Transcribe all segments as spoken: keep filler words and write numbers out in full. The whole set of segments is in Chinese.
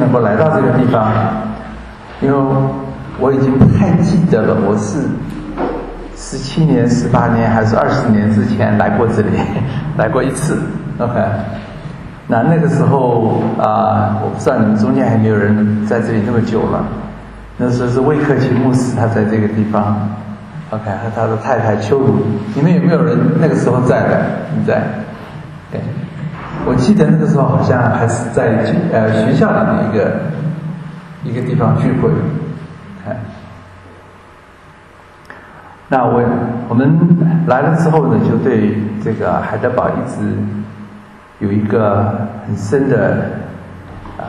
能够来到这个地方，因为我已经不太记得了，我是十七年、十八年还是二十年之前来过这里，来过一次。OK， 那那个时候啊、呃，我不知道你们中间还有没有人在这里那么久了。那时候是魏克奇牧师，他在这个地方。OK， 和他的太太秋如，你们有没有人那个时候在的？你在？对，我记得那个时候好像还是在呃学校里的一个一个地方聚会。看，那我我们来了之后呢，就对这个海德堡一直有一个很深的啊、呃，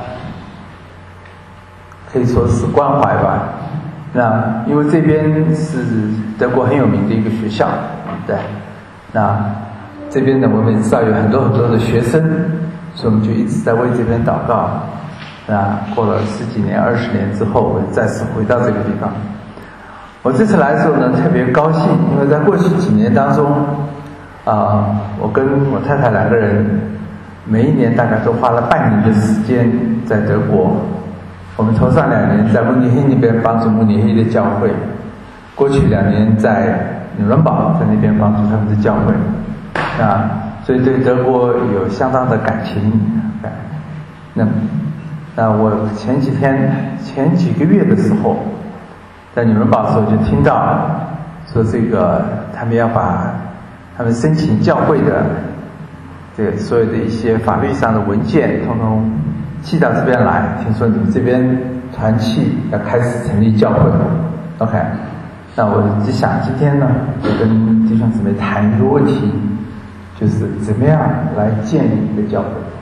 可以说是关怀吧。那因为这边是德国很有名的一个学校，对，那这边呢，我们知道有很多很多的学生，所以我们就一直在为这边祷告。那过了十几年、二十年之后，我再次回到这个地方。我这次来的时候呢，特别高兴，因为在过去几年当中，啊、呃，我跟我太太两个人，每一年大概都花了半年的时间在德国。我们头上两年在慕尼黑那边帮助慕尼黑的教会，过去两年在纽伦堡在那边帮助他们的教会，啊，所以对德国有相当的感情。那那我前几天前几个月的时候，在纽伦堡的时候就听到说这个他们要把他们申请教会的这个所有的一些法律上的文件统统寄到这边来，听说你们这边团契要开始成立教会 ，OK， 那我就想今天呢，就跟弟兄姊妹谈一个问题，就是怎么样来建立一个教会。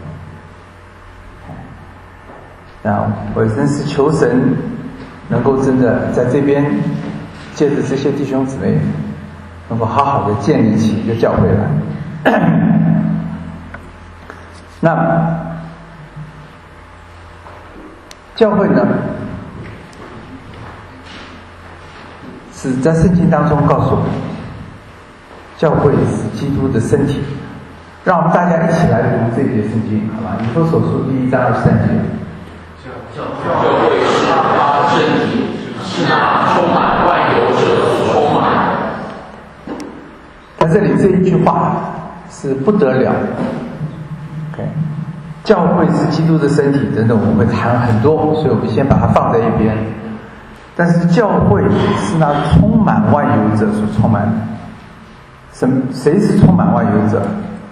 那我真是求神能够真的在这边借着这些弟兄姊妹，能够好好的建立起一个教会来。那教会呢，是在圣经当中告诉我们，教会是基督的身体。让我们大家一起来读这节圣经，好吧？以弗所书第一章二十三节。 教会是他的身体，是那充满万有者所充满的。 在这里这一句话是不得了的。OK。教会是基督的身体等等，我们会谈很多，所以我们先把它放在一边。但是教会是那充满万有者所充满的。什谁是充满万有者？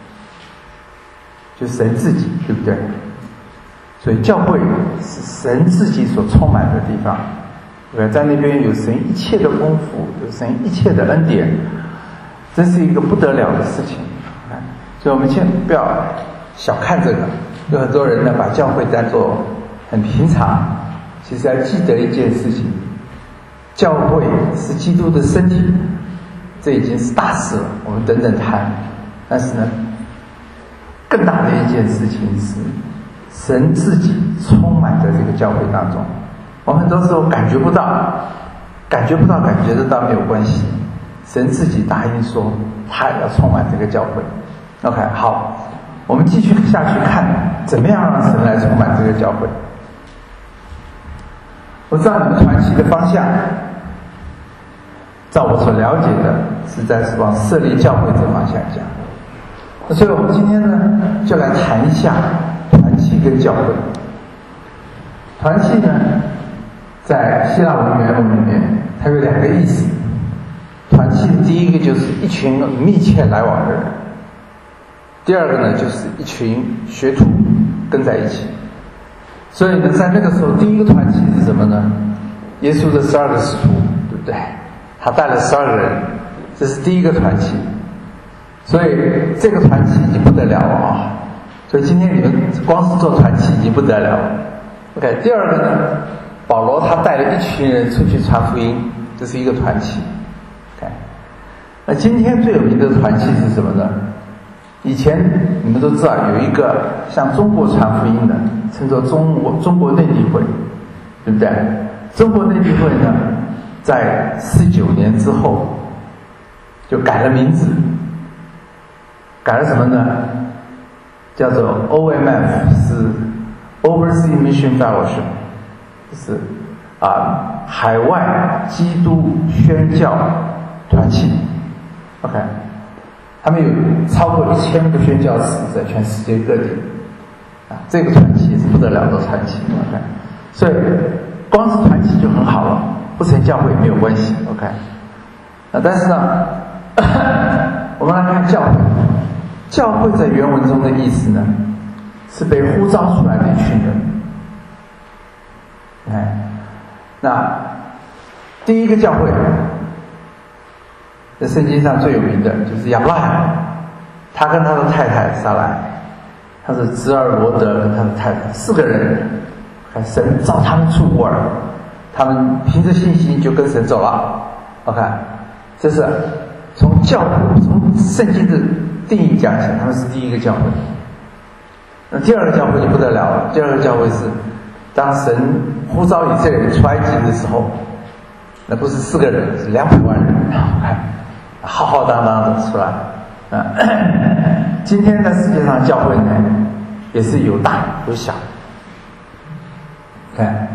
就神自己，对不对？所以教会是神自己所充满的地方。对，在那边有神一切的功夫，有神一切的恩典，这是一个不得了的事情。所以我们先不要小看这个。有很多人呢把教会当作很平常，其实要记得一件事情，教会是基督的身体，这已经是大事了，我们等等谈。但是呢，更大的一件事情是神自己充满在这个教会当中。我们很多时候感觉不到，感觉不到感觉得到没有关系，神自己答应说他要充满这个教会。 OK， 好，我们继续下去看怎么样让神来充满这个教会。我知道你们团契的方向，照我所了解的是在是往设立教会这方向讲。所以我们今天呢就来谈一下团契跟教会。团契呢在希腊文原文里面它有两个意思。团契第一个就是一群密切来往的人，第二个呢就是一群学徒跟在一起。所以呢在那个时候第一个团契是什么呢？耶稣的十二个使徒，对不对？他带了十二个人，这是第一个团契。所以这个团契已经不得了了啊！所以今天你们光是做团契已经不得了了。OK， 第二个呢，保罗他带了一群人出去传福音，这是一个团契。OK， 那今天最有名的团契是什么呢？以前你们都知道有一个向中国传福音的，称作中国中国内地会，对不对？中国内地会呢，在四九年之后就改了名字。改了什么呢？叫做 O M F， 是 Overseas Mission Fellowship， 就是啊海外基督宣教团契 ，OK， 他们有超过一千个宣教士在全世界各地，啊，这个团契是不得了的团契 ，OK， 所以光是团契就很好了，不成教会也没有关系 ，OK， 啊，但是呢，我们来看教会，教会在原文中的意思呢，是被呼召出来的一群人，哎，那第一个教会。在圣经上最有名的就是亚伯拉罕，他跟他的太太撒来，他是侄儿罗德跟他的太太四个人，神召他们出乌尔，他们凭着信心就跟神走了。OK， 这是从教会从圣经的定义讲起来，他们是第一个教会。那第二个教会就不得了了，第二个教会是当神呼召以色列人出埃及的时候，那不是四个人，是两百万人。OK，浩浩荡荡的出来啊！今天在世界上教会呢，也是有大有小。看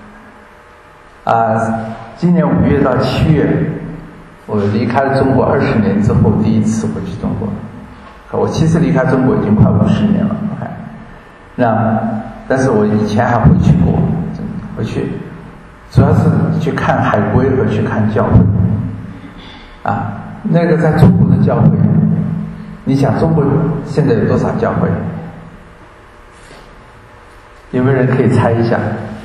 啊，今年五月到七月，我离开了中国二十年之后，第一次回去中国。我其实离开中国已经快五十年了。看，那但是我以前还回去过，回去主要是去看海龟和去看教会啊。那个在中国的教会，你想中国现在有多少教会？有没有人可以猜一下？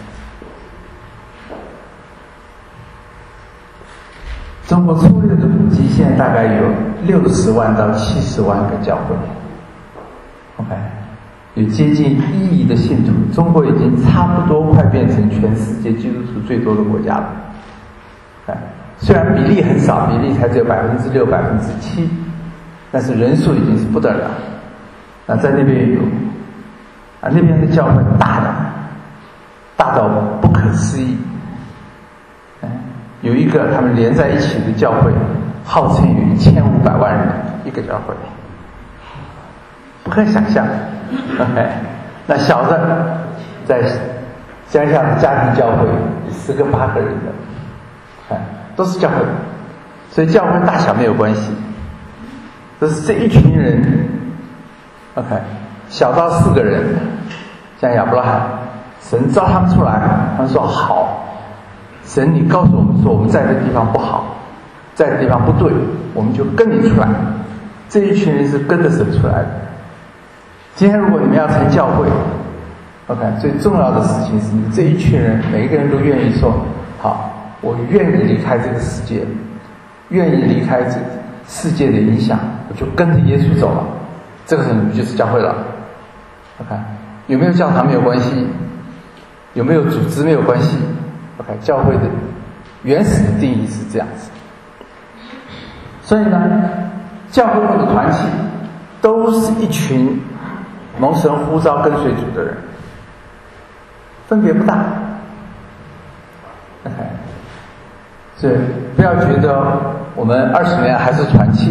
中国粗略的统计，现在大概有六十万到七十万个教会。OK， 有接近一亿的信徒，中国已经差不多快变成全世界基督徒最多的国家了。OK，虽然比例很少，比例才只有百分之六、百分之七，但是人数已经是不得了。那在那边有，啊，那边的教会大的，大到不可思议。嗯，有一个他们连在一起的教会，号称有一千五百万人一个教会，不可想象。OK， 那小的在乡下的家庭教会，十个八个人的，哎。都是教会，所以教会大小没有关系。这是这一群人 ，OK， 小到四个人，像亚伯拉罕，神召他们出来，他们说好，神你告诉我们说我们在这地方不好，在这地方不对，我们就跟你出来。这一群人是跟着神出来的。今天如果你们要成教会 ，OK， 最重要的事情是你这一群人每一个人都愿意说好。我愿意离开这个世界，愿意离开这个世界的影响，我就跟着耶稣走了。这个时候你们就是教会了。OK， 有没有教堂没有关系，有没有组织没有关系。OK， 教会的原始的定义是这样子。所以呢，教会或者团契都是一群蒙神呼召跟随主的人，分别不大。OK。所以不要觉得我们二十年还是团契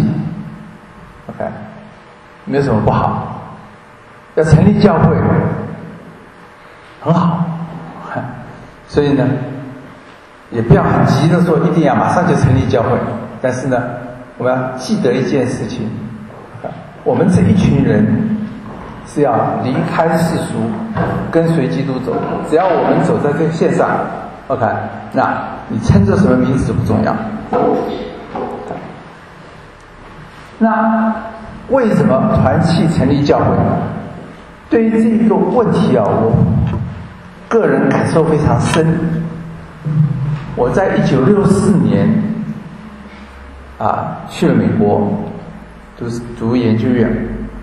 ，OK， 没有什么不好。要成立教会，很好。所以呢，也不要很急的说一定要马上就成立教会。但是呢，我们要记得一件事情，我们这一群人是要离开世俗，跟随基督走。只要我们走在这个线上 ，OK， 那你称作什么名字不重要。那为什么团契成立教会呢？对于这个问题啊，我个人感受非常深。我在一九六四年啊去了美国，读读研究院。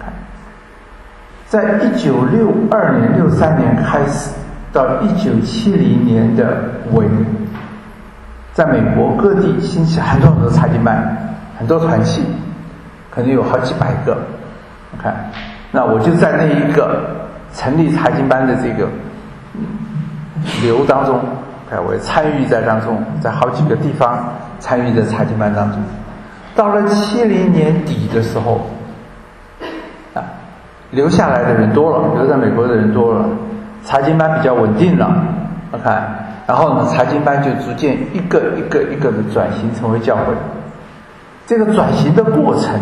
在一九六二年、六三年开始，到一九七零年的尾，在美国各地兴起很多很多查经班，很多团契，可能有好几百个。看，那我就在那一个成立查经班的这个流当中，看我也参与在当中，在好几个地方参与在查经班当中。到了七零年底的时候，啊，留下来的人多了，留在美国的人多了， 查经班比较稳定了 ，OK， 然后呢，查经班就逐渐一个一个一个的转型成为教会。这个转型的过程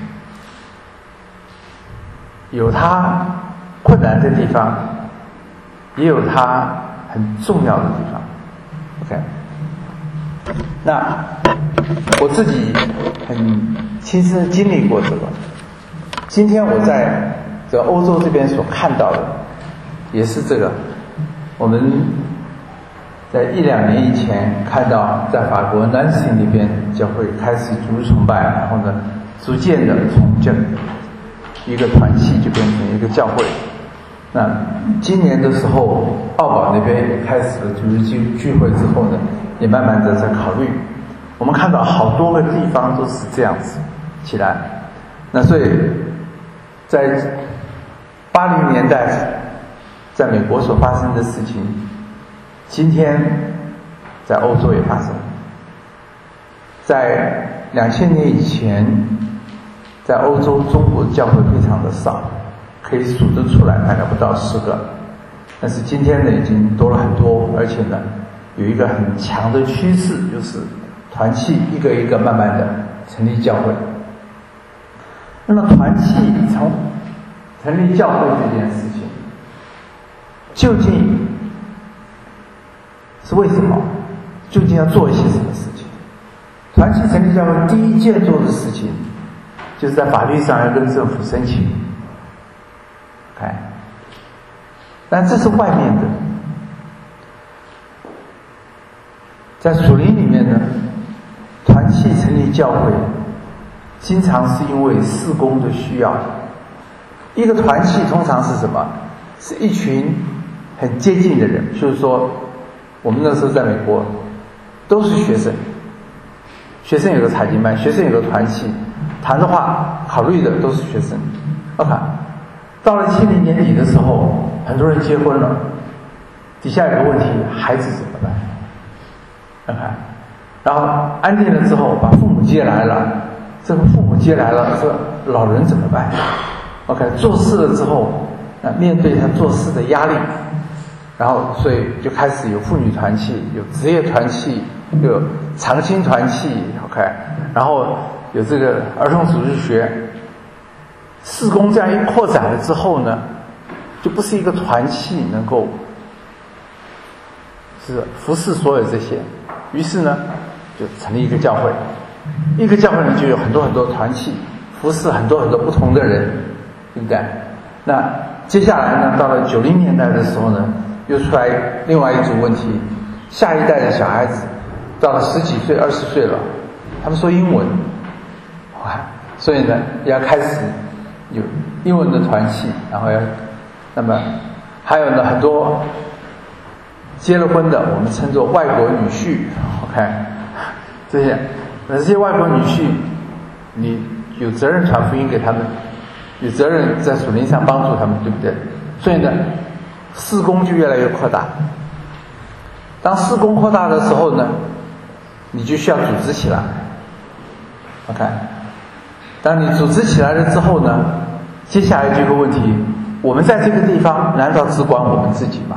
有它困难的地方，也有它很重要的地方 ，OK。那我自己很亲身经历过这个。今天我在这个欧洲这边所看到的，也是这个。我们在一两年以前看到，在法国南斯那边教会开始主日崇拜，然后呢，逐渐的从这一个团契就变成一个教会。那今年的时候，奥堡那边也开始了主日聚聚会之后呢，也慢慢的在考虑。我们看到好多个地方都是这样子起来。那所以，在八零年代，在美国所发生的事情，今天在欧洲也发生。在两千年以前，在欧洲中国教会非常的少，可以数得出来，大概不到十个。但是今天呢，已经多了很多，而且呢，有一个很强的趋势，就是团契一个一个慢慢的成立教会。那么团契从成立教会这件事情，究竟是为什么？究竟要做一些什么事情？团契成立教会第一件做的事情，就是在法律上要跟政府申请。哎，但这是外面的，在属灵里面呢，团契成立教会，经常是因为事工的需要。一个团契通常是什么？是一群很接近的人，就是说，我们那时候在美国都是学生，学生有个查经班，学生有个团契，谈的话考虑的都是学生。OK。到了七零年底的时候，很多人结婚了，底下有个问题，孩子怎么办？看看，然后安定了之后，把父母接来了，这个父母接来了，说老人怎么办 ？OK， 做事了之后，那面对他做事的压力，然后所以就开始有妇女团契，有职业团契，有长青团契 ，OK， 然后有这个儿童主日学。事工这样一扩展了之后呢，就不是一个团契能够是服侍所有这些，于是呢，就成立一个教会。一个教会呢，就有很多很多团契，服侍很多很多不同的人，对不对？那接下来呢，到了九零年代的时候呢，又出来另外一组问题，下一代的小孩子到了十几岁、二十岁了，他们说英文，哇，所以呢，要开始。有英文的团契，然后要，那么还有呢很多结了婚的，我们称作外国女婿 ，OK， 这些，那这些外国女婿，你有责任传福音给他们，有责任在属灵上帮助他们，对不对？所以呢，事工就越来越扩大。当事工扩大的时候呢，你就需要组织起来 ，OK。当你组织起来了之后呢，接下来这个问题，我们在这个地方难道只管我们自己吗？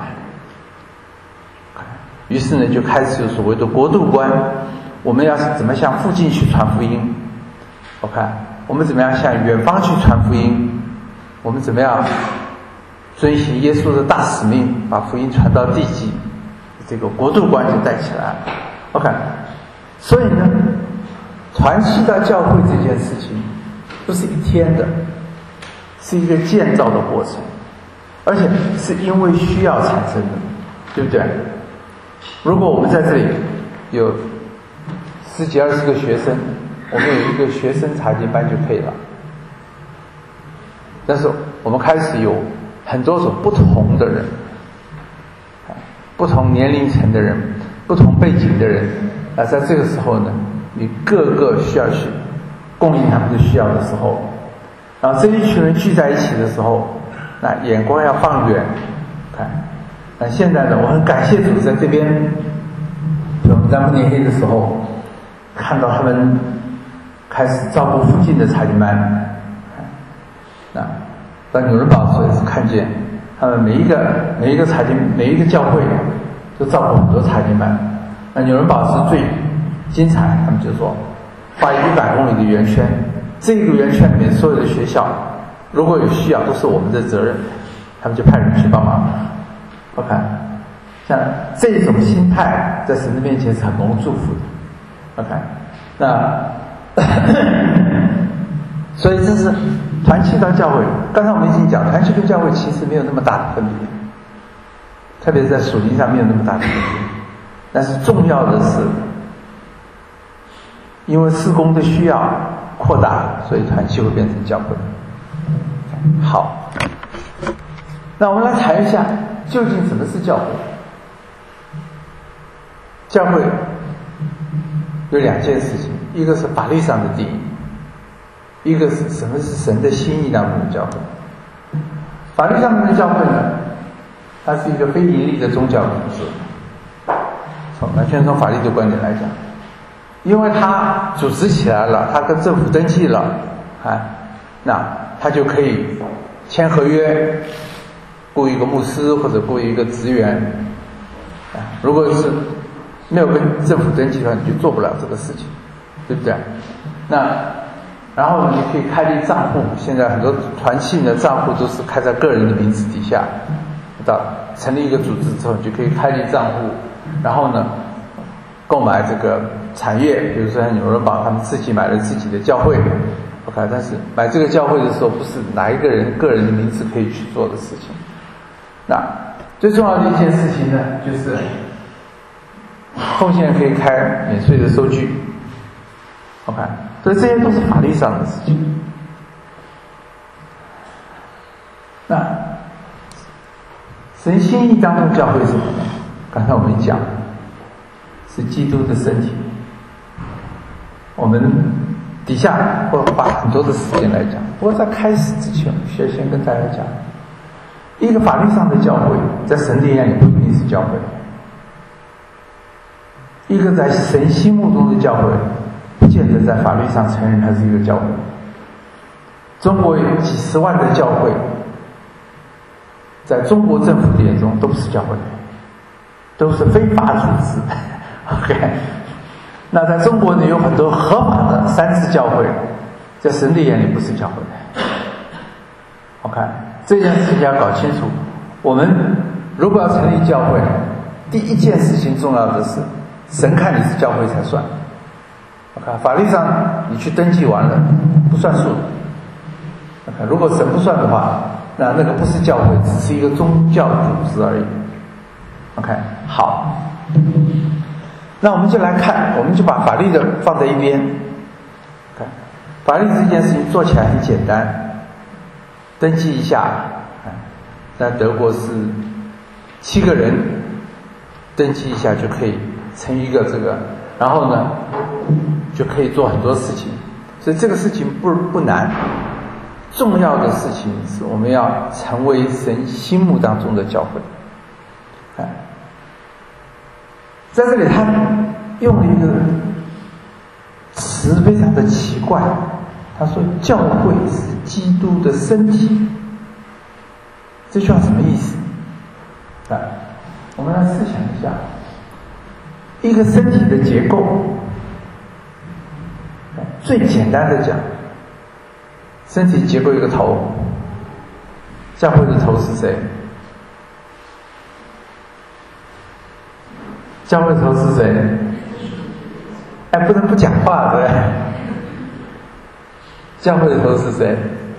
于是呢，就开始有所谓的国度观，我们要是怎么向附近去传福音 ？OK， 我们怎么样向远方去传福音？我们怎么样遵循耶稣的大使命，把福音传到地极？这个国度观就带起来了 ，OK。所以呢，团契到教会这件事情不是一天的，是一个建造的过程，而且是因为需要产生的，对不对？如果我们在这里有十几二十个学生，我们有一个学生查经班就可以了。但是我们开始有很多种不同的人，不同年龄层的人，不同背景的人，那在这个时候呢，你各个需要去供应他们的需要的时候，然后这一群人聚在一起的时候，那眼光要放远看。那现在呢，我很感谢主，在这边我们在慕尼黑的时候，看到他们开始照顾附近的查经班。那到纽伦堡的时候也是看见他们每一个每一个查经每一个教会都造过很多查经班。那纽伦堡是最精彩，他们就说画一百公里的圆圈，这个圆圈里面所有的学校如果有需要都是我们的责任，他们就派人去帮忙。我看像这种心态在神的面前是很蒙祝福的。我看那所以这是团契到教会。刚才我们已经讲，团契跟教会其实没有那么大的分别，特别是在属灵上没有那么大的分别。但是重要的是，因为事工的需要扩大，所以团契会变成教会。好，那我们来谈一下，究竟什么是教会？教会有两件事情，一个是法律上的定义，一个是什么是神的心意当中的教会。法律上面的教会呢，它是一个非盈利的宗教组织，从完全从法律的观点来讲，因为它组织起来了，它跟政府登记了，啊，那它就可以签合约，雇一个牧师或者雇一个职员，啊，如果是没有跟政府登记的话，你就做不了这个事情，对不对？那然后你可以开立账户，现在很多团契的账户都是开在个人的名字底下，到成立一个组织之后，你就可以开立账户，然后呢，购买这个产业，比如说像纽伦堡他们自己买了自己的教会 ，OK， 但是买这个教会的时候，不是哪一个人个人的名字可以去做的事情。那最重要的一件事情呢，就是奉献可以开免税的收据 ，OK， 所以这些都是法律上的事情。那神心意当中教会是什么呢？刚才我们讲是基督的身体。我们底下会花很多的时间来讲，不过在开始之前，我需要先跟大家讲，一个法律上的教会在神的眼里不一定是教会，一个在神心目中的教会不见得在法律上承认它是一个教会。中国有几十万的教会，在中国政府的眼中都不是教会，都是非法组织。OK， 那在中国呢，有很多合法的三自教会，在神的眼里不是教会。OK， 这件事情要搞清楚。我们如果要成立教会，第一件事情重要的是，神看你是教会才算。OK， 法律上你去登记完了不算数。OK， 如果神不算的话，那那个不是教会，只是一个宗教组织而已。OK， 好，那我们就来看，我们就把法律的放在一边。看，法律这件事情做起来很简单，登记一下。在德国是七个人登记一下就可以成一个这个，然后呢就可以做很多事情，所以这个事情不不难。重要的事情是我们要成为神心目当中的教会。哎，在这里他用了一个词非常的奇怪，他说教会是基督的身体。这句话什么意思？啊，我们来思想一下，一个身体的结构，最简单的讲，身体结构一个头，教会的头是谁？教会的头是谁？哎，不能不讲话，对不对？教会的头是谁？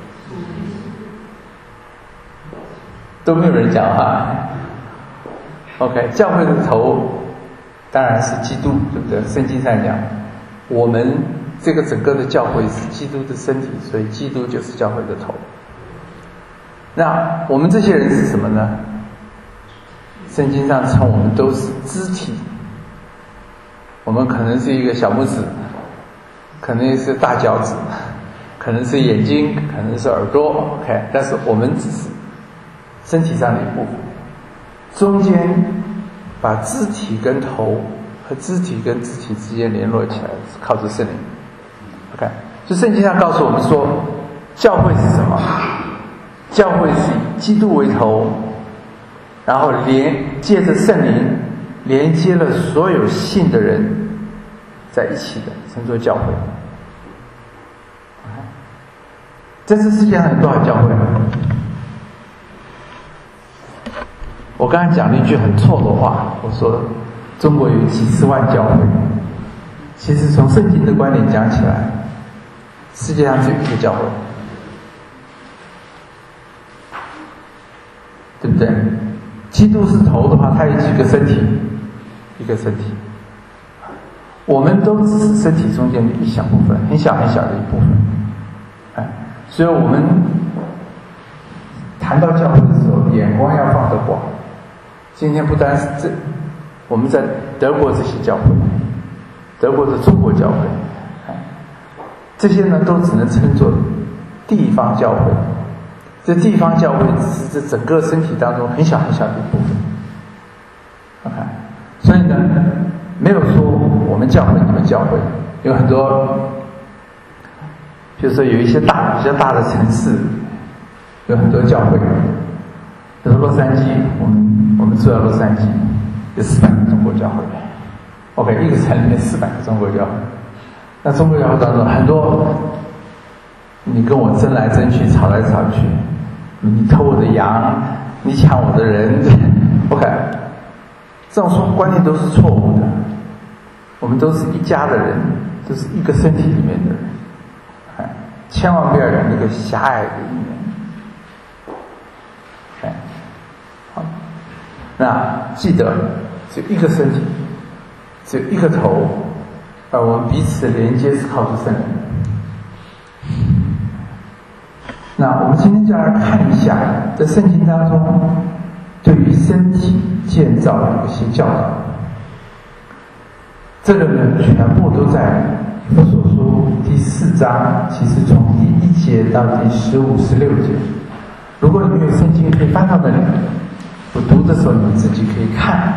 都没有人讲话。OK， 教会的头当然是基督，对不对？圣经上讲，我们这个整个的教会是基督的身体，所以基督就是教会的头。那我们这些人是什么呢？圣经上称我们都是肢体，我们可能是一个小拇指，可能是大脚趾，可能是眼睛，可能是耳朵 OK， 但是我们只是身体上的一部分，中间把肢体跟头和肢体跟肢体之间联络起来是靠着圣灵 OK， 所以圣经上告诉我们说教会是什么？ 教会是以基督为头，然后连借着圣灵连接了所有信的人在一起的，称作教会。在这世界上有多少教会？我刚才讲了一句很错的话，我说中国有几十万教会。其实从圣经的观点讲起来，世界上只有一个教会，对不对？基督是头的话，他有几个身体？一个身体。我们都只是身体中间的一小部分，很小很小的一部分。哎，所以我们谈到教会的时候，眼光要放得广。今天不单是这，我们在德国这些教会，德国的中国教会，这些呢都只能称作地方教会。这地方教会只是这整个身体当中很小很小的一部分。OK， 所以呢，没有说我们教会你们教会，有很多，比如说有一些大比较大的城市，有很多教会，比如洛杉矶，我们我们住在洛杉矶，有四百个中国教会。OK， 一个城里面四百个中国教会，那中国教会当中很多，你跟我争来争去，吵来吵去，你偷我的羊，你抢我的人 ，OK， 这种说观念都是错误的。我们都是一家的人，都是一个身体里面的人，哎，千万不要有那个狭隘的一面。哎，好，那记得只有一个身体，只有一个头，而我们彼此的连接是靠着圣灵。那我们今天就来看一下，在圣经当中对于身体建造的一些教导。这个呢，全部都在以弗所书第四章，其实从第一节到第十五、十六节。如果你没有圣经，可以翻到那里。我读的时候，你们自己可以看。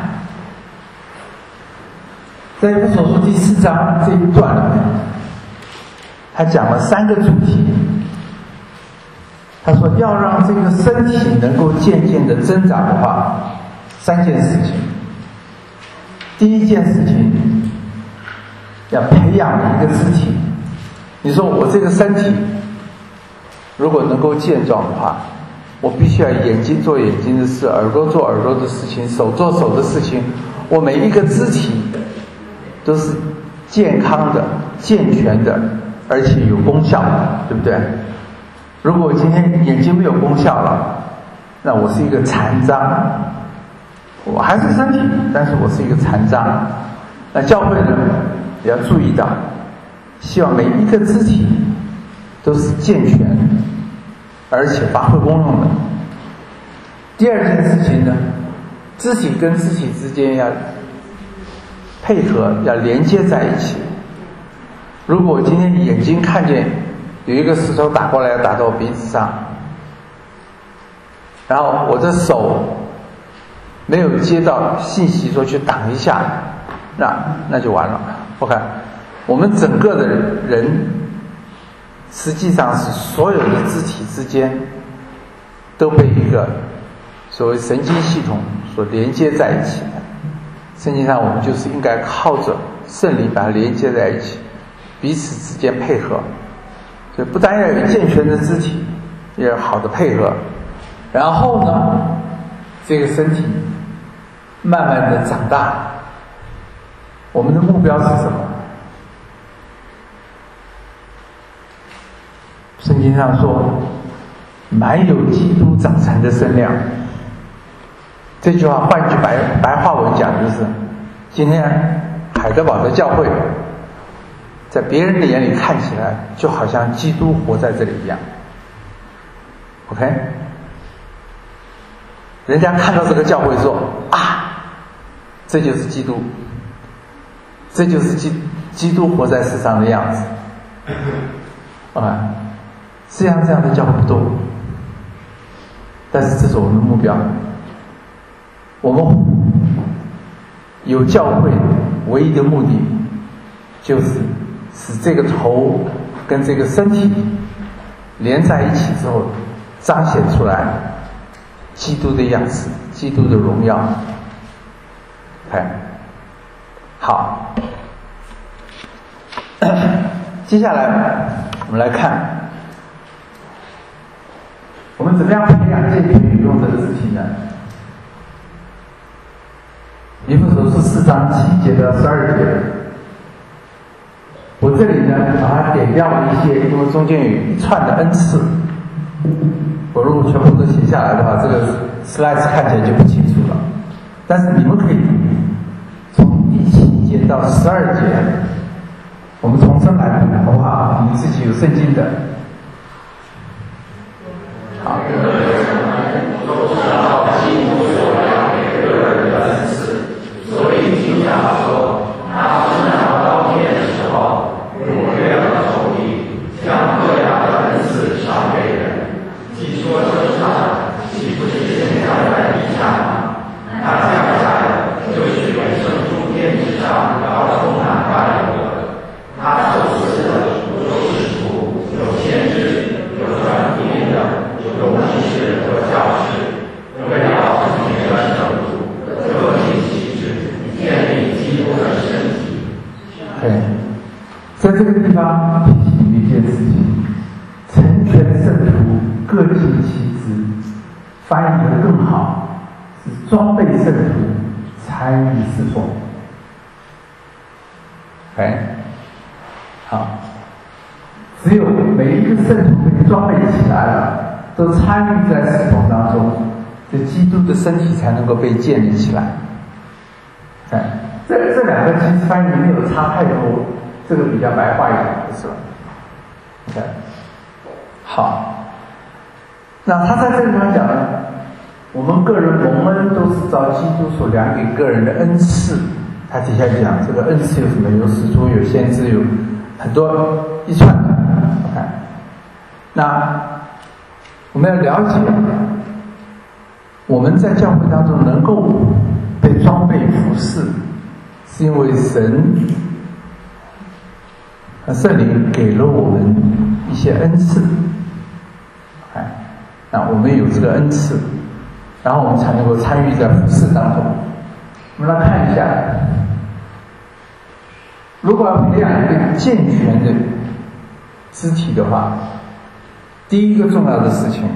在以弗所书第四章这一段里面，他讲了三个主题。他说，要让这个身体能够渐渐的增长的话，三件事情。第一件事情，要培养一个肢体。你说我这个身体如果能够健壮的话，我必须要眼睛做眼睛的事，耳朵做耳朵的事情，手做手的事情，我每一个肢体都是健康的、健全的，而且有功效的，对不对？如果我今天眼睛没有功效了，那我是一个残障。我还是身体，但是我是一个残障。那教会呢，也要注意到，希望每一个肢体都是健全，而且发挥功用的。第二件事情呢，肢体跟肢体之间要配合，要连接在一起。如果我今天眼睛看见有一个石头打过来，要打到我鼻子上，然后我的手没有接到信息说去挡一下，那那就完了。OK， 我们整个的人实际上是所有的肢体之间都被一个所谓神经系统所连接在一起的。圣经上我们就是应该靠着圣灵把它连接在一起，彼此之间配合。所以不单要有健全的肢体，也要好的配合。然后呢，这个身体慢慢的长大。我们的目标是什么？圣经上说，满有基督长成的身量。这句话换句白白话文讲就是，今天海德堡的教会在别人的眼里看起来就好像基督活在这里一样。 OK， 人家看到这个教会说啊，这就是基督，这就是基基督活在世上的样子。啊，实际上这样的教会不多，但是这是我们的目标。我们有教会唯一的目的就是使这个头跟这个身体连在一起之后， 彰显出来基督的样式，基督的荣耀。哎，好，接下来我们来看，我们怎么样培养健全有用的肢体呢？以弗所书四章七节到十二节，我这里呢把它点掉了一些，因为中间有一串的恩赐，我如果全部都写下来的话，这个 slides 看起来就不清楚了。但是你们可以从第七节到十二节，我们重新来读，好不好？你们自己有圣经的。好。 所以经常说，他生长刀片的时候，用各样的手艺，将各样的恩赐赏给人。既说生长，岂不是现在在地上吗？那降下的，就是给圣主天之上要充满万有的。他受赐的有使徒，有先知，有传福音的，有牧师和教师，为要成全圣徒，各尽其职，建立基督的身体。 对，在这个地方提醒你一件事情：成全圣徒，各尽其职。翻译得更好，是装备圣徒，参与侍奉。哎，好，只有每一个圣徒被装备起来了，都参与在侍奉当中，这基督的身体才能够被建立起来。哎，这这两个其实翻译没有差太多，这个比较白话一点，是吧 ？OK， 好。那他在这个地方讲呢，我们个人蒙恩都是照基督所量给个人的恩赐。他底下讲这个恩赐有什么？有使徒，有先知，有很多一串的。OK， 那我们要了解，我们在教会当中能够被装备服侍，是因为神和圣灵给了我们一些恩赐。哎。那我们有这个恩赐，然后我们才能够参与在服事当中。我们来看一下，如果要培养一个健全的肢体的话，第一个重要的事情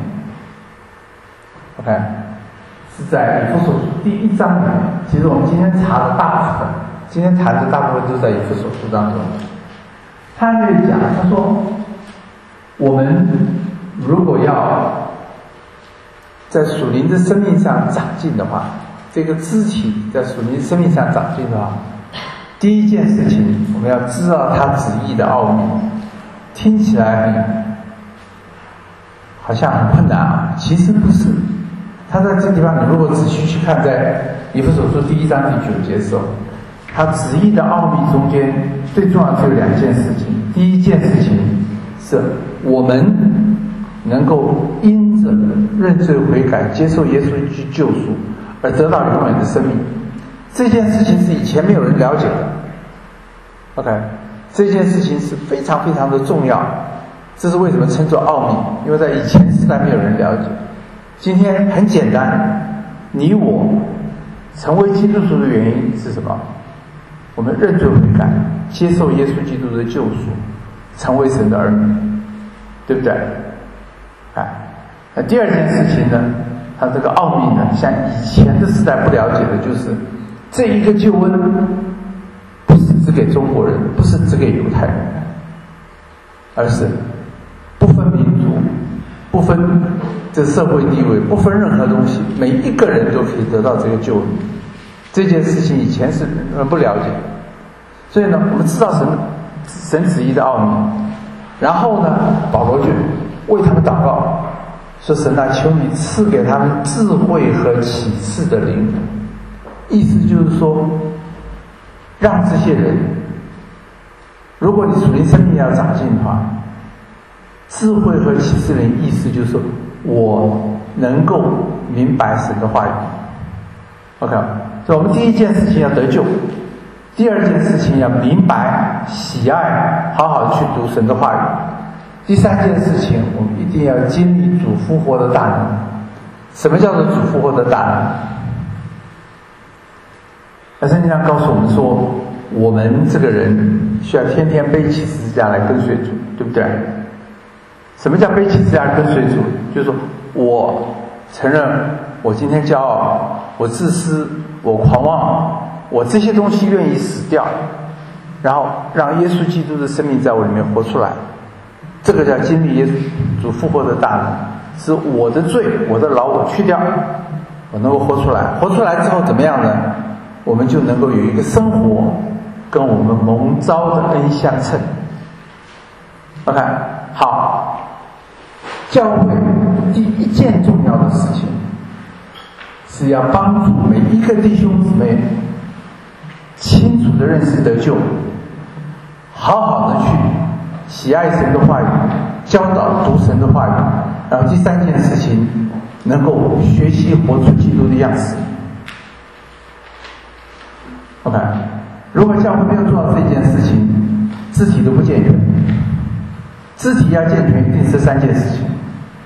，OK， 是在以弗所书第一章里面。其实我们今天查的大部分，今天谈的大部分都在以弗所书当中。他那里讲，他说，我们如果要在属灵的生命上长进的话，这个肢体在属灵生命上长进的话，第一件事情我们要知道它旨意的奥秘。听起来很好像很困难啊，其实不是。他在这个地方，你如果仔细去看，在以弗所书第一章第九节的时候，他旨意的奥秘中间最重要的有两件事情。第一件事情是我们能够因着认罪悔改，接受耶稣之救赎，而得到永远的生命。这件事情是以前没有人了解的。OK， 这件事情是非常非常的重要。这是为什么称作奥秘？因为在以前时代没有人了解。今天很简单，你我成为基督徒的原因是什么？我们认罪悔改，接受耶稣基督的救赎，成为神的儿女，对不对？哎，那第二件事情呢，它这个奥秘呢，像以前的时代不了解的，就是这一个救恩不是只给中国人，不是只给犹太人，而是不分民族，不分这社会地位，不分任何东西，每一个人都可以得到这个救恩。这件事情以前是人不了解，所以呢，我们知道神神旨意的奥秘，然后呢，保罗就为他们祷告，说神啊，求你赐给他们智慧和启示的灵。意思就是说，让这些人，如果你属灵生命要长进的话，智慧和启示灵，意思就是说我能够明白神的话语。OK， 所以我们第一件事情要得救，第二件事情要明白、喜爱，好好去读神的话语。第三件事情，我们一定定要经历主复活的大能。什么叫做主复活的大能？那圣经上告诉我们说，我们这个人需要天天背起十字架来跟随主，对不对？什么叫背起十字架来跟随主？就是说我承认我今天骄傲，我自私，我狂妄，我这些东西愿意死掉，然后让耶稣基督的生命在我里面活出来，这个叫经历耶稣主复活的大能，是我的罪，我的老我去掉，我能够活出来。活出来之后怎么样呢？我们就能够有一个生活跟我们蒙召的恩相称。 OK， 好，教会第一件重要的事情是要帮助每一个弟兄姊妹清楚地认识得救，好好的去喜爱神的话语，教导读神的话语，然后第三件事情能够学习活出基督的样式。 OK， 如果教会没有做到这件事情，肢体都不健全。肢体要健全，一定是三件事情：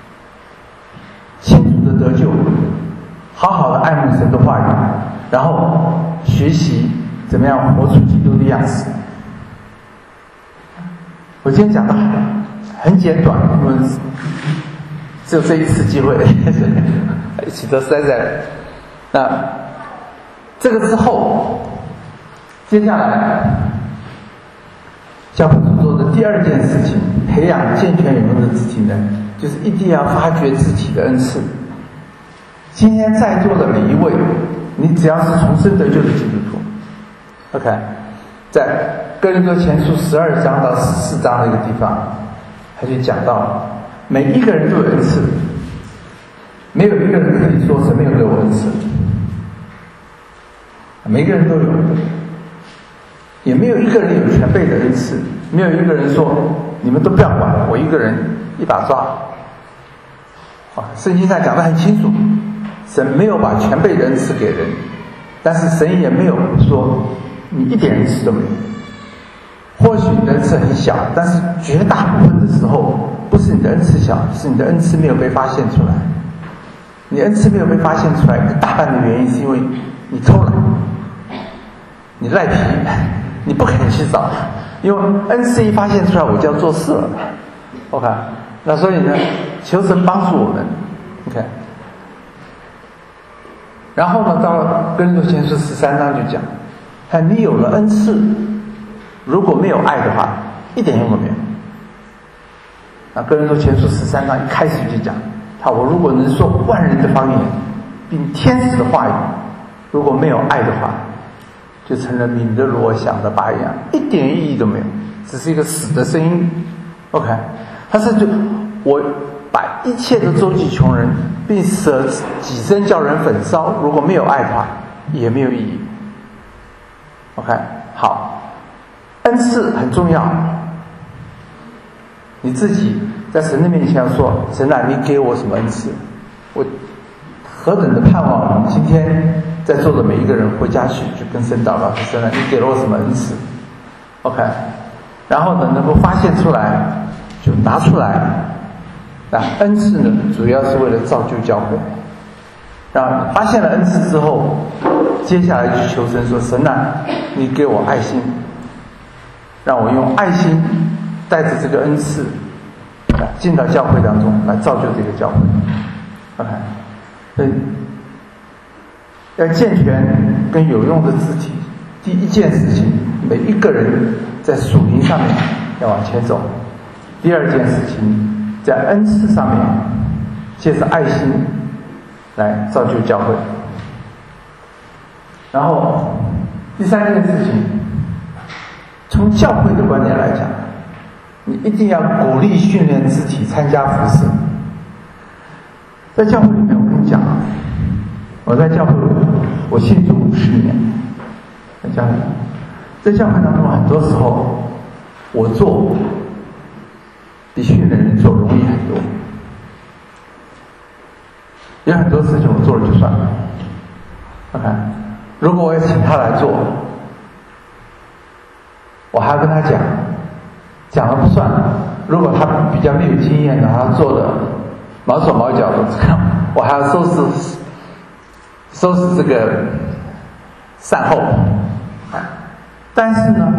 清楚的得救，好好的爱慕神的话语，然后学习怎么样活出基督的样式。我今天讲的很简短，因为只有这一次机会，一起都塞在了。那这个之后，接下来教会所做的第二件事情，培养健全有用的肢体能，就是一定要发掘肢体的恩赐。今天在座的每一位，你只要是重生得救的基督徒 ，OK， 在哥林多前书十二章到十四章的一个地方，他就讲到，每一个人都有恩赐，没有一个人可以说神没有给我恩赐，每个人都有。 也没有一个人有全备的恩赐，没有一个人说你们都不要管，我一个人一把抓。啊，圣经上讲得很清楚，神没有把全备的恩赐给人，但是神也没有说你一点恩赐都没有。或许你的恩赐很小，但是绝大部分的时候不是你的恩赐小，是你的恩赐没有被发现出来。你恩赐没有被发现出来，一大半的原因是因为你偷懒，你赖皮。 你不肯去找，因为恩赐一发现出来，我就要做事了。OK， 那所以呢，求神帮助我们。OK， 然后呢，到了哥林多前书十三章就讲，看你有了恩赐，如果没有爱的话，一点用都没有。那哥林多前书十三章一开始就讲，他我如果能说万人的方言，并天使的话语，如果没有爱的话。 就成了敏的锣响的拔一样，一点意义都没有，只是一个死的声音。OK， 他是就我把一切都周济穷人，并舍己身叫人焚烧，如果没有爱的话，也没有意义。OK， 好，恩赐很重要。你自己在神的面前要说：神啊，你给我什么恩赐？我何等的盼望你今天。 在座的每一个人回家去，就跟神祷告，说神啊，你给了我什么恩赐 ？OK， 然后呢，能够发现出来，就拿出来。那恩赐呢，主要是为了造就教会。然后发现了恩赐之后，接下来就求神说：神啊，你给我爱心，让我用爱心带着这个恩赐，啊，进到教会当中来造就这个教会。OK， 所以。 要健全跟有用的肢体，第一件事情，每一个人在属灵上面要往前走；第二件事情，在恩赐上面，借着爱心来造就教会；然后第三件事情，从教会的观点来讲，你一定要鼓励训练肢体参加服事。在教会里面，我跟你讲。 我在教会，我信主五十年，在教会，在教会当中，很多时候我做比训练人做容易很多。有很多事情我做了就算了。OK， 如果我要请他来做，我还要跟他讲，讲了不算， 如果他比较没有经验的，他做的毛手毛脚的，我还要收拾收拾这个善后。但是呢，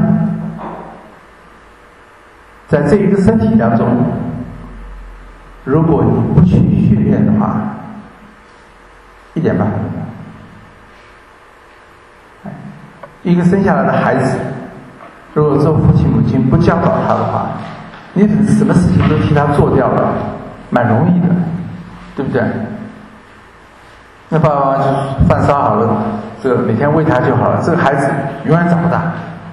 在这一个身体当中，如果你不去训练的话，一点办法都没有。一个生下来的孩子，如果做父亲母亲不教导他的话，你什么事情都替他做掉了，蛮容易的，对不对？那爸爸妈妈就饭烧好了，这个每天喂他就好了，这个孩子永远长不大。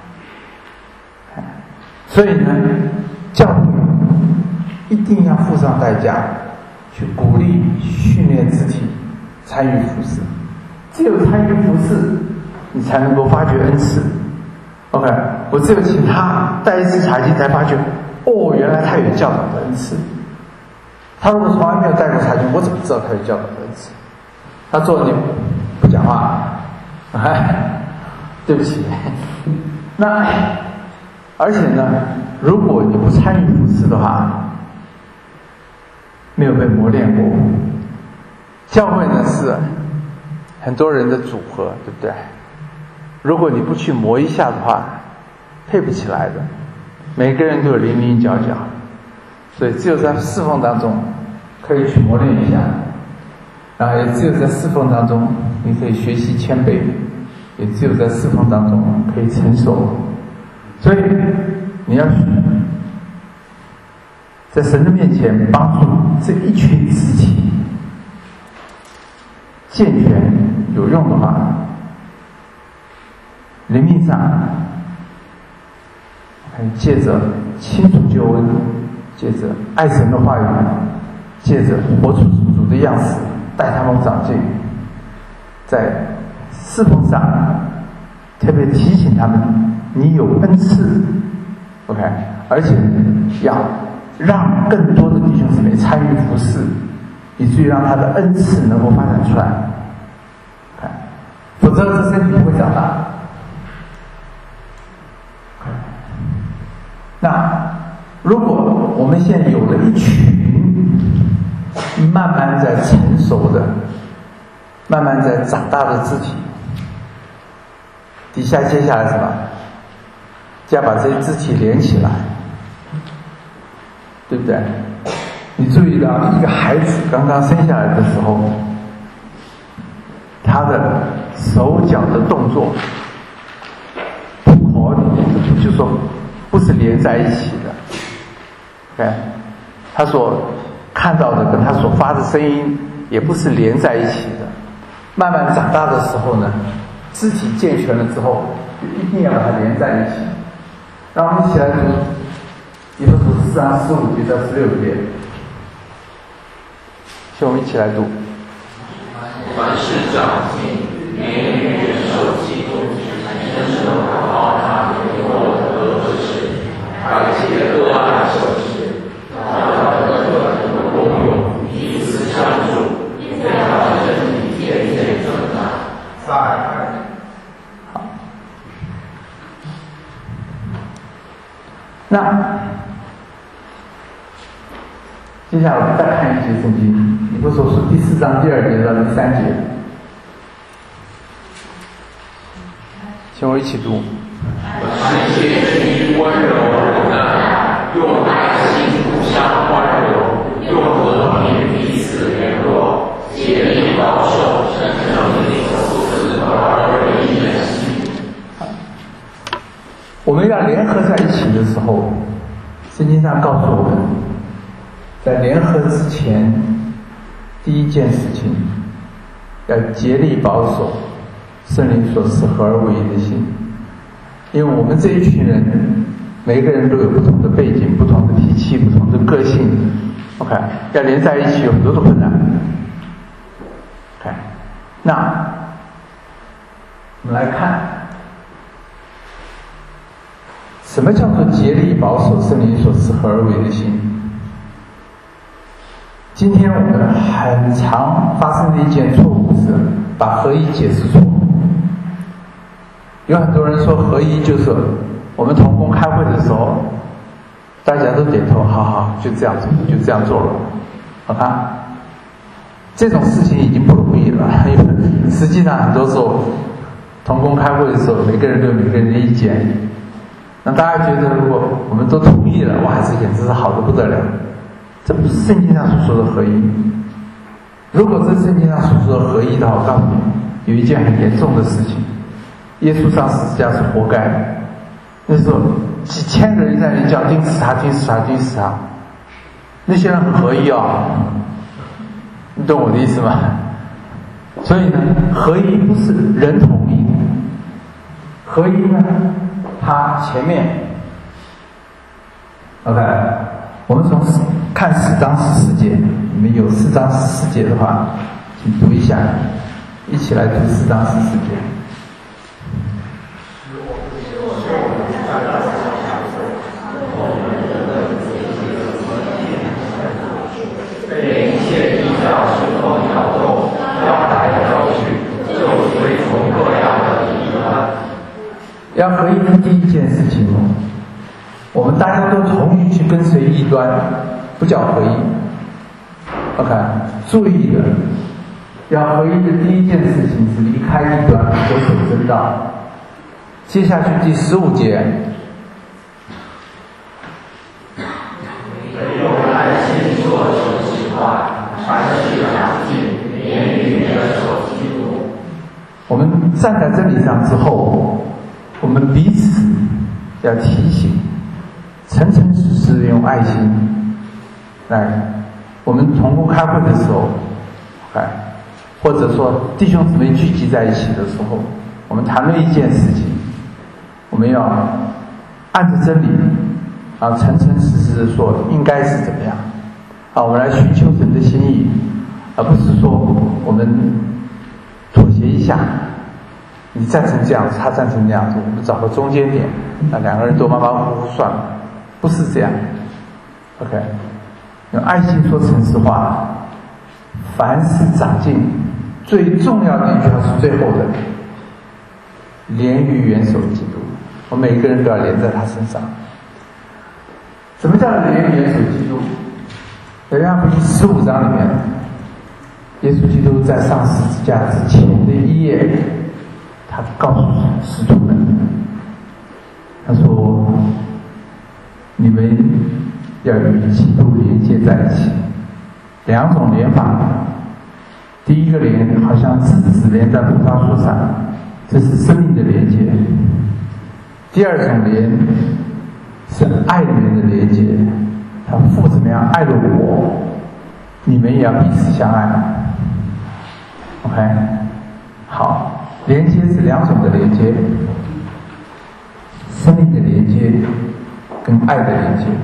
所以呢，教育一定要付上代价，去鼓励训练肢体参与服事。只有参与服事，你才能够发掘恩赐。OK， 我只有请他带一次茶经，才发觉，哦，原来他有教导的恩赐。他如果从来没有带过茶经，我怎么知道他有教导的恩赐？他坐你不讲话，哎，对不起。那而且呢，如果你不参与服事的话，没有被磨练过。教会呢是很多人的组合，对不对？如果你不去磨一下的话，配不起来的。每个人都有零零角角，所以只有在侍奉当中可以去磨练一下，然后也只有在侍奉当中你可以学习谦卑，也只有在侍奉当中可以成熟。所以你要在神的面前帮助这一群肢体健全有用的话，灵命上借着清楚救恩，借着爱神的话语，借着活出主的样式，带他们长进，在侍奉上特别提醒他们，你有恩赐 ，OK， 而且要让更多的弟兄姊妹参与服事，以至于让他的恩赐能够发展出来，看，否则这身体不会长大。那如果我们现在有了一群慢慢在成熟的、慢慢在长大的肢体，底下接下来什么？就要把这些肢体连起来，对不对？你注意到一个孩子刚刚生下来的时候，他的手脚的动作不合理，就说不是连在一起的。OK， 他所看到的跟他所发的声音也不是连在一起的。慢慢长大的时候呢，肢体健全了之后，就一定要把它连在一起。让我们一起来读以弗所四章十五节到十六节，请我们一起来读。 凡事长进，免于忍受嫉妒，伸手讨好他给我的得失，百结各爱受持，他的各种功用，彼此相助，让他身体渐渐增长。在那接下来我们再看一节圣经，以弗所书第四章第二节到第三节，请我一起读。 世界之温柔忍耐，用爱心互相宽容，用和平彼此联络，竭力保守神圣灵所赐而为一的心。 我们要联合在一起的时候，圣经上告诉我们，在联合之前，第一件事情要竭力保守圣灵所赐合而为一的心。因为我们这一群人，每个人都有不同的背景、不同的脾气、不同的个性 ，OK， 要连在一起有很多的困难。OK， 那我们来看，什么叫做竭力保守圣灵所赐合而为的心？今天我们很常发生的一件错误是把合一解释错。有很多人说合一就是我们同工开会的时候， 大家都点头，好好，就这样做，就这样做了。好看，这种事情已经不容易了，因为实际上很多时候同工开会的时候，每个人都有每个人的意见。那大家觉得，如果我们都同意了，哇，这简直是好的不得了。这不是圣经上所说的合一。如果是圣经上所说的合一的话，我告诉你，有一件很严重的事情，耶稣上十字架是活该。那时候几千个人在那里叫钉死他，钉死他，钉死他。那些人很合一啊，你懂我的意思吗？所以呢，合一不是人同意，合一呢，它前面 ，OK， 我们从看四章十四节，你们有四章十四节的话，请读一下，一起来读四章十四节。要合一的第一件事情，我们大家都同意去跟随异端，不叫合一。OK， 注意的，要合一的第一件事情是离开异端，走走真道。接下去第十五节， 唯有爱心做实际化，凡事长进，言语元首基督。 我们站在真理上之后，我们彼此要提醒，诚诚实实的用爱心来。我们同工开会的时候，哎，或者说弟兄姊妹聚集在一起的时候，我们谈论一件事情，我们要按着真理啊，诚诚实实的说应该是怎么样啊，我们来寻求神的心意，而不是说我们妥协一下。你赞成这样子，他赞成那样子，我们找个中间点，那两个人都马马虎虎算了，不是这样。OK， 用爱心说诚实话，凡事长进，最重要的一句话是最后的，连于元首基督，我们每一个人都要连在他身上。什么叫连于元首基督？在约翰福音十五章里面，耶稣基督在上十字架之前的一页，他告诉使徒们，他说：“你们要与基督连接在一起。两种连法，第一个连好像枝子连在葡萄树上，这是生命的连接；第二种连是爱里面的连接。他父怎么样爱了我，你们也要彼此相爱。OK， 好。”连接是两种的连接，生命的连接跟爱的连接。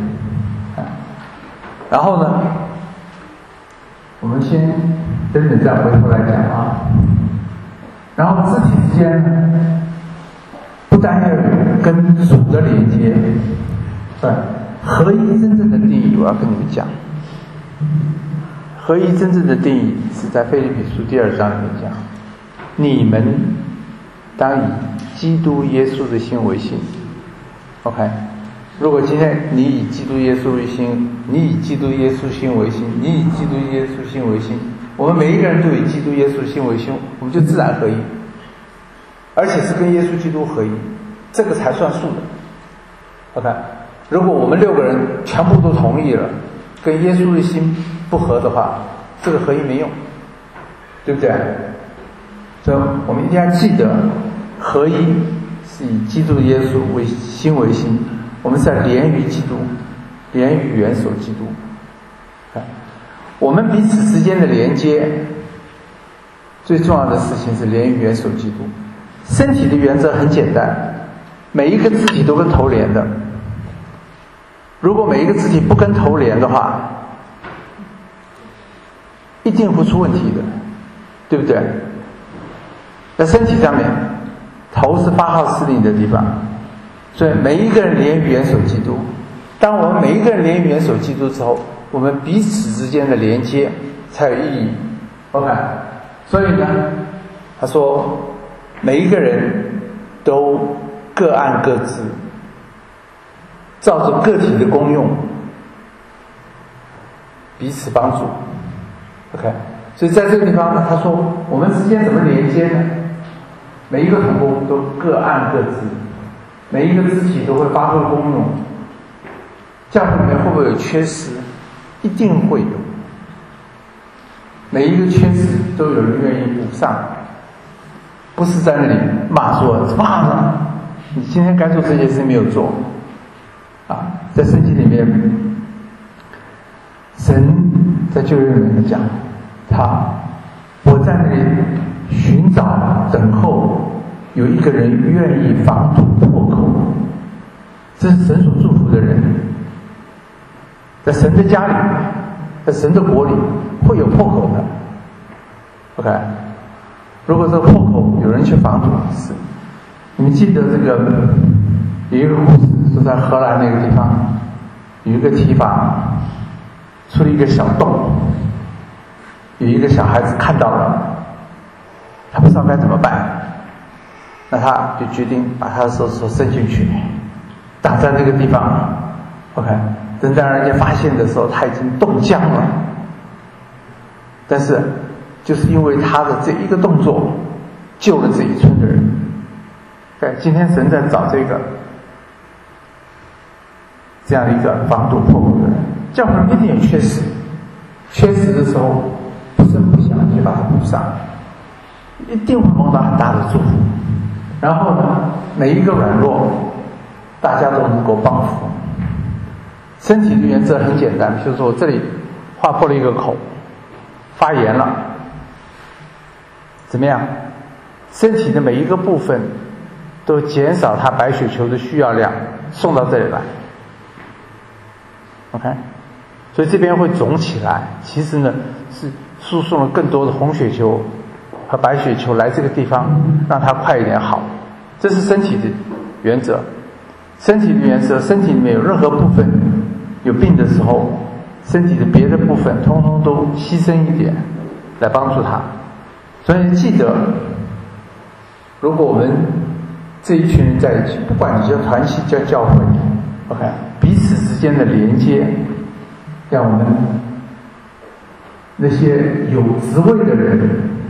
然后呢，我们先等等再回头来讲啊。然后肢体之间呢，不但要有跟主的连接，对，合一真正的定义我要跟你们讲。合一真正的定义是在腓立比书第二章里面讲。你们当以基督耶稣的心为心 ，OK。如果今天你以基督耶稣为心，你以基督耶稣心为心，你以基督耶稣心为心，我们每一个人都以基督耶稣心为心，我们就自然合一，而且是跟耶稣基督合一，这个才算数的 ，OK。如果我们六个人全部都同意了，跟耶稣的心不合的话，这个合一没用，对不对？所以我们一定要记得，合一是以基督耶稣为心为心，我们是要连于基督，连于元首基督。我们彼此之间的连接，最重要的事情是连于元首基督。身体的原则很简单，每一个肢体都跟头连的。如果每一个肢体不跟头连的话，一定会出问题的，对不对？在身体上面，头是八号司令的地方，所以每一个人连于元首基督。当我们每一个人连于元首基督之后，我们彼此之间的连接才有意义。OK， 所以呢，他说每一个人都各按各职， 照着个体的功用彼此帮助。 OK， 所以在这个地方呢，他说我们之间怎么连接呢？每一个同工都各按各职，每一个肢体都会发挥功用。教会里面会不会有缺失？一定会有。每一个缺失都有人愿意补上，不是在那里骂说怎么呢？你今天该做这件事没有做啊！在圣经里面，神在旧约里面讲，他我在那里寻找等候有一个人愿意防堵破口，这是神所祝福的人。在神的家里，在神的国里会有破口的。 OK， 如果这个破口有人去防堵，是你们记得这个有一个故事，是在荷兰那个地方有一个堤防出了一个小洞，有一个小孩子看到了，他不知道该怎么办，那他就决定把他的手手伸进去挡在那个地方。 OK， 等到人家发现的时候，他已经冻僵了。但是，就是因为他的这一个动作，救了这一村的人。对，今天神在找这个这样一个防堵破口的人。教会一定有缺失，缺失的时候，不声不响就把它补上，一定会蒙到很大的祝福。然后呢，每一个软弱，大家都能够帮扶。 身体的原则很简单，就是说我这里划破了一个口，发炎了，怎么样？身体的每一个部分都减少它白血球的需要量，送到这里来。OK， 所以这边会肿起来，其实呢是输送了更多的红血球和白血球来这个地方，让它快一点好。这是身体的原则。身体的原则，身体里面有任何部分有病的时候，身体的别的部分通通都牺牲一点来帮助他。所以记得，如果我们这一群人在一起，不管你叫团契叫教会 ，OK， 彼此之间的连接，让我们那些有职位的人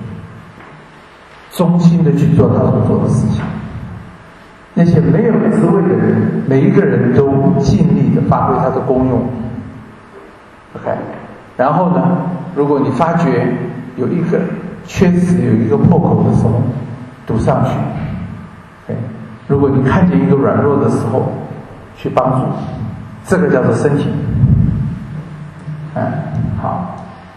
忠心的去做他所做的事情。那些没有职位的人，每一个人都尽力的发挥他的功用 ，OK。然后呢，如果你发觉有一个缺失、有一个破口的时候，堵上去 ，OK。如果你看见一个软弱的时候，去帮助，这个叫做身体。嗯，好。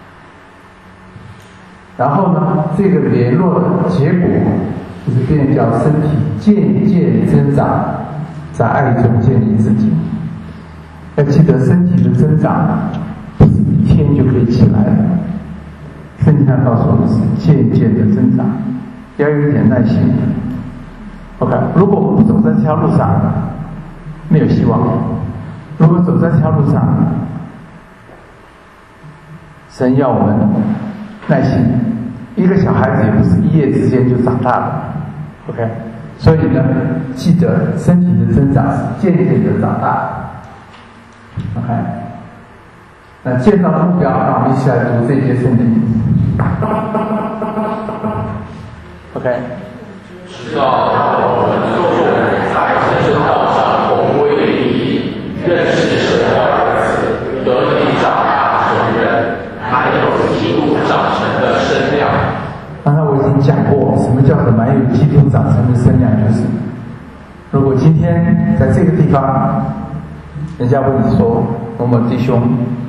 然后呢，这个联络的结果。就是便叫身体渐渐增长，在爱中建立自己。要记得，身体的增长不是一天就可以起来的。圣经上告诉我们是渐渐的增长，要有一点耐心。OK， 如果我们不走在这条路上，没有希望；如果走在这条路上，神要我们耐心。一个小孩子也不是一夜之间就长大的 ，OK， 所以呢，记得身体的增长是渐渐的长大 ，OK。那见到目标，让我们一起来读这节圣经 ，OK。 知道我们众人在真道上同归于一，认识神的儿子，得以长大成人，还有基督长成的身量。 刚才我已经讲过，什么叫做满有基督长成的身量，就是如果今天在这个地方，人家问你说某某弟兄，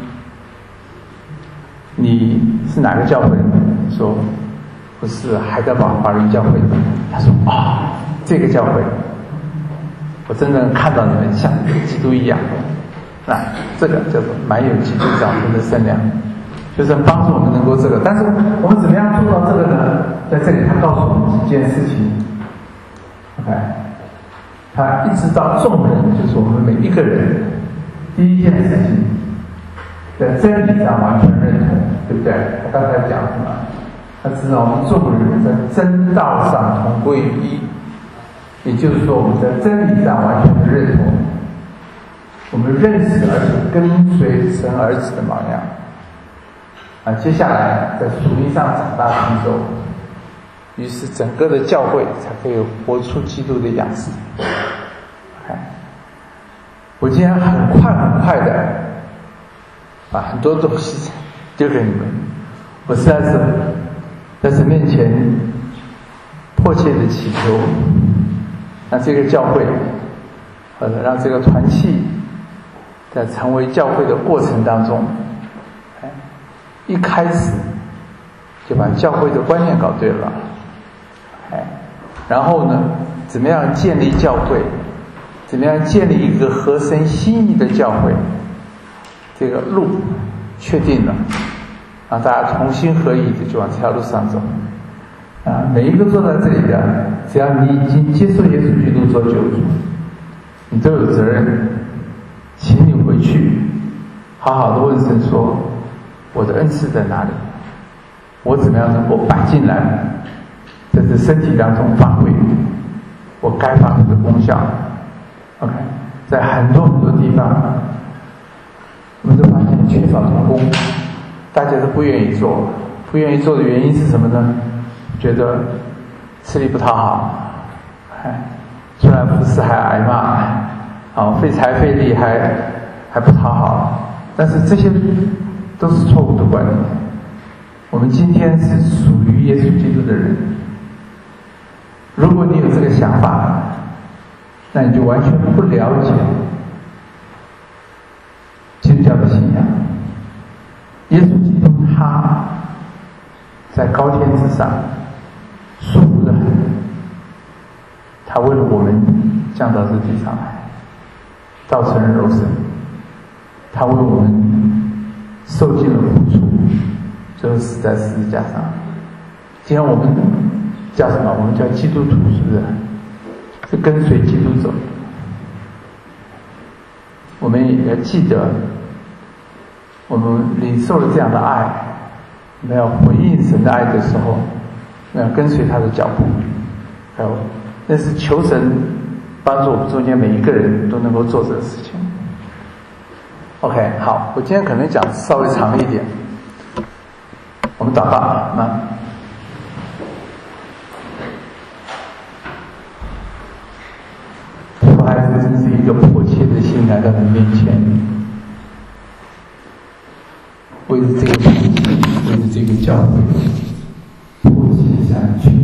你是哪个教会的？说不是海德堡华人教会的。他说啊、哦，这个教会，我真正看到你们像基督一样。那这个叫做满有基督长成的身量。就是帮助我们能够这个，但是我们怎么样做到这个呢？在这里他告诉我们几件事情 ，OK， 他一直到众人，就是我们每一个人，第一件事情，在真理上完全认同，对不对？他刚才讲什么？他知道我们众人在真道上同归于一，也就是说我们在真理上完全的认同。 我们认识而且跟随神儿子的榜样啊。接下来在属灵上长大成熟，于是整个的教会才可以活出基督的样式。我今天很快很快的把很多东西丢给你们，我实在是在神面前迫切的祈求，让这个教会或者让这个团契在成为教会的过程当中，一开始就把教会的观念搞对了，然后呢，怎么样建立教会，怎么样建立一个合神心意的教会，这个路确定了，让大家同心合意的就往这条路上走啊！每一个坐在这里的，只要你已经接受耶稣基督做救主，你都有责任，请你回去好好的问神说，我的恩赐在哪里？我怎么样能够摆进来，在这身体当中发挥我该发挥的功效。 OK， 在很多很多地方，我们都发现缺少同工，大家都不愿意做。不愿意做的原因是什么呢？觉得吃力不讨好，哎，出来服侍还挨骂，啊，费财费力还还不讨好。但是这些都是错误的观念。我们今天是属于耶稣基督的人，如果你有这个想法，那你就完全不了解基督教的信仰。耶稣基督他在高天之上，舒服得很，他为了我们降到这地上来，道成人肉身，他为我们受尽了苦楚，最后死在十字架上。今天我们叫什么？我们叫基督徒，是不是？是跟随基督走。我们也要记得，我们领受了这样的爱，我们要回应神的爱的时候，我们要跟随他的脚步。还有，那是求神帮助我们中间每一个人都能够做这个事情。OK， 好，我今天可能讲稍微长一点。我们祷告啊，那。孩子真是一个迫切的心来到你面前，